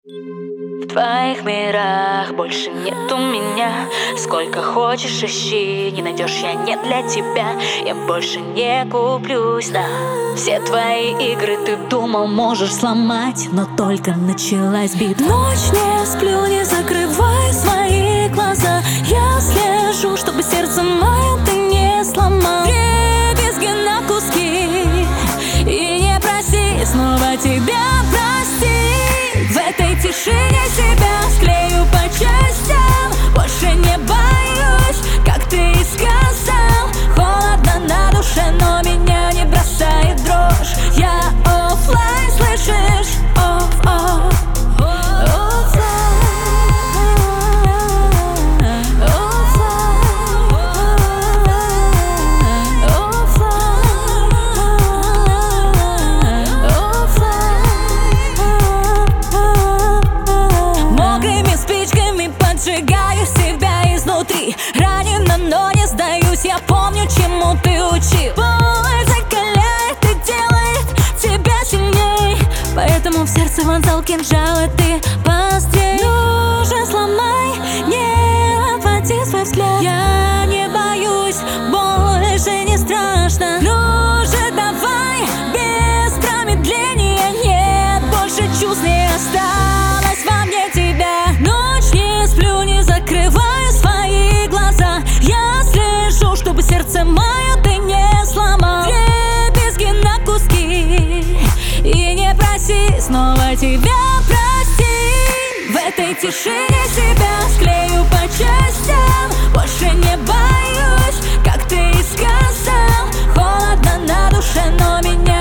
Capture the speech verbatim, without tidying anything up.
В твоих мирах больше нету меня. Сколько хочешь ищи, не найдешь, я не для тебя. Я больше не куплюсь на все твои игры. Ты думал, можешь сломать, но только началась битва. Ночь не сплю, не закрывай свои глаза. Я слежу, чтобы сердце мое ты не сломал. Вдребезги на куски и не проси снова тебя простить. В этой тишине себя склею по частям. Больше не боюсь, как ты и сказал. Холодно на душе, но меня не бросает дрожь. Я оффлайн, слышишь? Офф-офф. Сжигаю себя изнутри. Ранена, но не сдаюсь. Я помню, чему ты учил. Боль закаляет и делает тебя сильней. Поэтому в сердце вонзал кинжал, и ты пострей. Ну же, сломай, не отводи свой взгляд. Я не боюсь, больше не страшно. Ну же, давай, без промедления. Нет больше чувств, не осталось во мне тебя. Ночь не сплю, не закрываю свои глаза. Я слежу, чтобы сердце мое ты не сломал. Вдребезги на куски и не проси снова тебя простить. В этой тишине себя склею по частям. Больше не боюсь, как ты и сказал. Холодно на душе, но меня